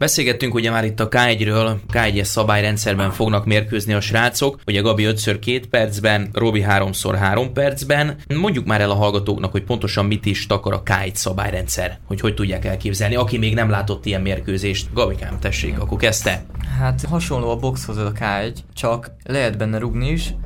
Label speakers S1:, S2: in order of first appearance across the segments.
S1: Beszélgettünk ugye már itt a K1-ről, K1-es szabályrendszerben fognak mérkőzni a srácok, ugye Gabi 5x2 percben, Robi 3x3 percben. Mondjuk már el a hallgatóknak, hogy pontosan mit is takar a K1 szabályrendszer, hogy tudják elképzelni, aki még nem látott ilyen mérkőzést. Gabikám, tessék, akkor kezdte.
S2: Hát hasonló a boxhoz a K1, csak lehet benne rugni is,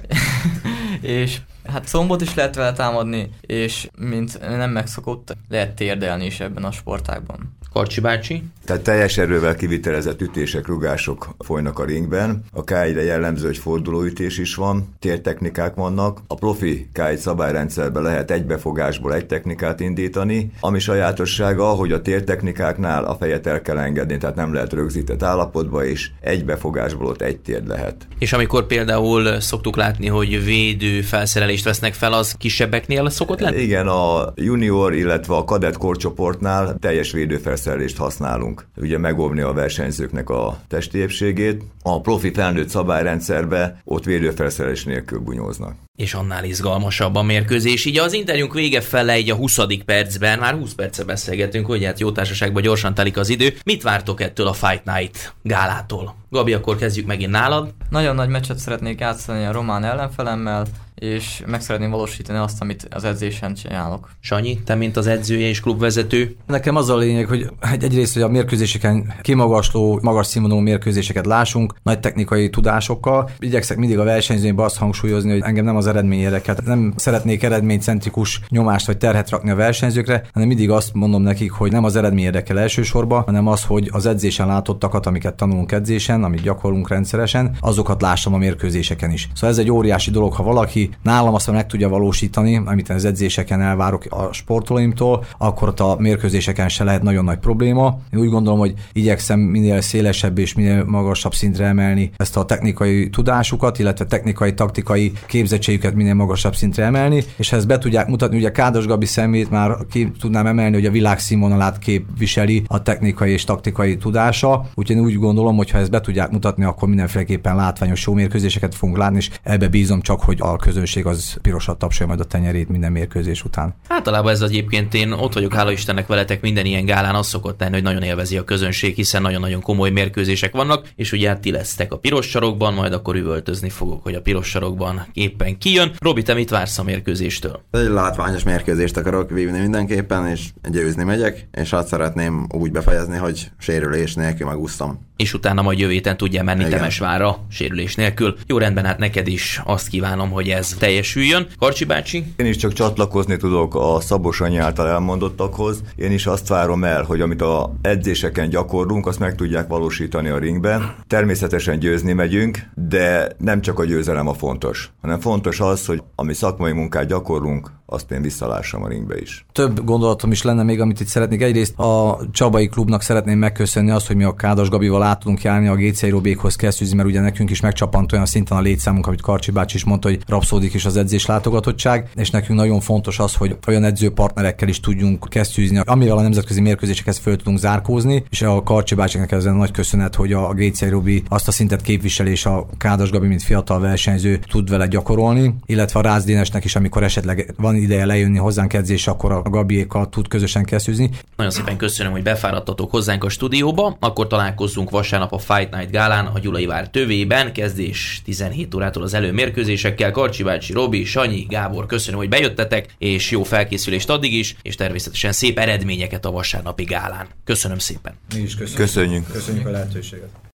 S2: és hát szombot is lehet vele támadni, és mint nem megszokott, lehet térdelni is ebben a sportágban.
S1: Karcsi bácsi?
S3: Tehát teljes erővel kivitelezett ütések, rugások folynak a ringben. A K1-re jellemző, hogy fordulóütés is van, tértechnikák vannak. A profi K1 szabályrendszerben lehet egybefogásból egy technikát indítani, ami sajátossága, hogy a tértechnikáknál a fejet el kell engedni, tehát nem lehet rögzített állapotba, és egybefogásból ott egy térd lehet.
S1: És amikor például szoktuk látni, hogy védő felszerelést vesznek fel, az kisebbeknél szokott lenni?
S3: Igen, a junior, illetve a kadett korcsoportnál teljes védőfelszerelést használunk. Ugye megóvni a versenyzőknek a testi épségét. A profi felnőtt szabályrendszerbe ott védőfelszerelés nélkül bunyóznak.
S1: És annál izgalmasabb a mérkőzés. Így az interjúnk vége fele egy a 20. percben, már 20 perce beszélgetünk, hogy hát jó társaságban gyorsan telik az idő. Mit vártok ettől a Fight Night gálától? Gabi, akkor kezdjük megint nálad.
S2: Nagyon nagy meccset szeretnék játszani a román ellenfelemmel, és meg szeretném valósítani azt, amit az edzésen csinálok.
S1: Sanyi, te mint az edzője és klubvezető?
S4: Nekem az a lényeg, hogy egyrészt, hogy a mérkőzéseken kimagasló, magas színvonalú mérkőzéseket lássunk, nagy technikai tudásokkal. Igyekszek mindig a versenyzőimben azt hangsúlyozni, hogy engem nem az eredmény érdekel. Nem szeretnék eredménycentrikus nyomást vagy terhet rakni a versenyzőkre, hanem mindig azt mondom nekik, hogy nem az eredmény érdekel elsősorban, hanem az, hogy az edzésen látottakat, amiket tanulunk edzésen, amit gyakorlunk rendszeresen, azokat lássam a mérkőzéseken is. Szóval ez egy óriási dolog, ha valaki nálam azt meg tudja valósítani, amit az edzéseken elvárok a sportolóimtól, akkor ott a mérkőzéseken se lehet nagyon nagy probléma. Én úgy gondolom, hogy igyekszem minél szélesebb és minél magasabb szintre emelni ezt a technikai tudásukat, illetve technikai, taktikai képzettségüket minél magasabb szintre emelni, és ha ezt be tudják mutatni, ugye Kádas Gabi szemét már ki tudnám emelni, hogy a világszínvonalát képviseli a technikai és taktikai tudása. Úgyhogy én úgy gondolom, hogy ha ezt be tudják mutatni, akkor mindenféleképpen látványos jó mérkőzéseket fogunk látni, és ebbe bízom csak, hogy a közönség az pirosat tapsolja majd a tenyerét minden mérkőzés után.
S1: Általában ez egyébként, én ott vagyok, hála Istennek veletek, minden ilyen gálán az szokott lenni, hogy nagyon élvezi a közönség, hiszen nagyon-nagyon komoly mérkőzések vannak, és ugye hát ti lesztek a piros sarokban, majd akkor üvöltözni fogok, hogy a piros sarokban éppen kijön. Robi, te mit vársz a mérkőzéstől?
S5: Egy látványos mérkőzést akarok vívni mindenképpen, és győzni megyek, és azt szeretném úgy befejezni, hogy sérülés nélkül megúsztam.
S1: És utána majd jövő héten tudja menni Temesvárra sérülés nélkül. Jó, rendben, hát neked is azt kívánom, hogy ez teljesüljön. Karcsi bácsi?
S3: Én is csak csatlakozni tudok a Szabó Sanyi által elmondottakhoz. Én is azt várom el, hogy amit a edzéseken gyakorlunk, azt meg tudják valósítani a ringben. Természetesen győzni megyünk, de nem csak a győzelem a fontos, hanem fontos az, hogy ami szakmai munkát gyakorlunk, azt én visszalássam a ringbe is.
S4: Több gondolatom is lenne még, amit itt szeretnék. Egyrészt a Csabai klubnak szeretném megköszönni azt, hogy mi a Kádas Gabival át tudunk járni a GC Robékhoz Kesztyűzni, mert ugye nekünk is megcsapant olyan szinten a létszámunk, amit Karcsi bácsi is mondta, hogy rapszódik is az edzés látogatottság, és nekünk nagyon fontos az, hogy olyan edzőpartnerekkel is tudjunk kesztyűzni, amivel a nemzetközi mérkőzésekhez föl tudunk zárkózni, és a Karcsi bácsinak ezen nagy köszönet, hogy a GC Robi azt a szintet képviseli, és a Kádas Gabi, mint fiatal versenyző tud vele gyakorolni, illetve a Rácz Dénesnek is, amikor esetleg van ideje lejönni hozzánk edzésre, akkor a Gabiékkal tud közösen kesztyűzni.
S1: Nagyon szépen köszönöm, hogy befáradtatok hozzánk a stúdióba. Akkor találkozzunk vasárnap a Fight Night gálán a Gyulai vár tövében, kezdés 17 órától az előmérkőzésekkel. Karcsi bácsi, Robi, Sanyi, Gábor, köszönöm, hogy bejöttetek, és jó felkészülést addig is, és természetesen szép eredményeket a vasárnapi gálán. Köszönöm szépen.
S4: Mi is köszönjük.
S3: Köszönjük.
S4: Köszönjük a lehetőséget.